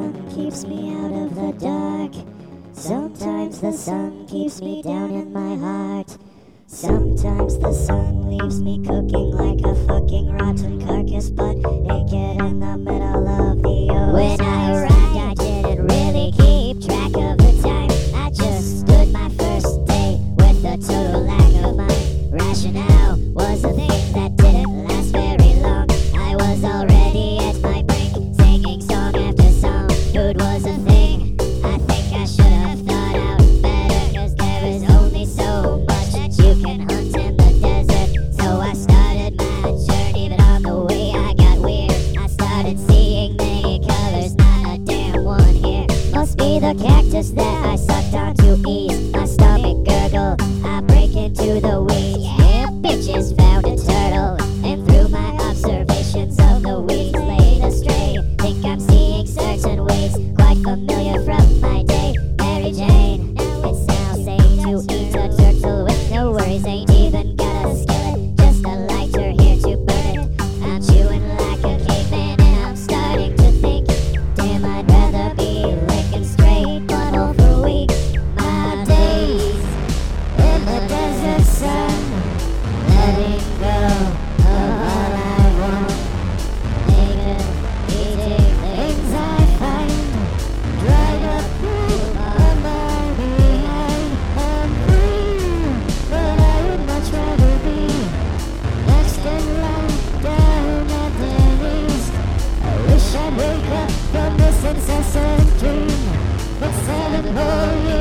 sun keeps me out of the dark. Sometimes the sun keeps me down in my heart. Sometimes the sun leaves me cooking like a fucking rotten carcass, but naked in the middle of the ocean. When I arrived, I didn't really keep track of the time. I just stood my first day with a total lack of mind. Rationale was a thing that didn't last very long. I was already at my brink, singing song after song. Food was a thing. I think I should have thought out better, cause there is only so much that you can hunt in the desert. So I started my journey, but on the way I got weird. I started seeing many colors, not a damn one here. Must be the cactus that I sucked on to ease. My stomach gurgle, I break into the weeds. Yeah, bitches found a turtle, and through my observations of the weeds laid astray. Think I'm seeing certain ways, quite familiar from my day. Mary Jane, it's now safe to eat a turtle with no worries. Ain't even got a skillet, just a lighter here to burn it. I'm chewing like a caveman and I'm starting to think, damn, I'd rather be licking straight butthole for weeks. My days in the desert sun, letting go of all I want. Naked, eating things I find, dried up fruit on my behind. I'm free, but I would much rather be next in line down at Denny's. I wish I'd wake up from this incessant dream, but 7 whole years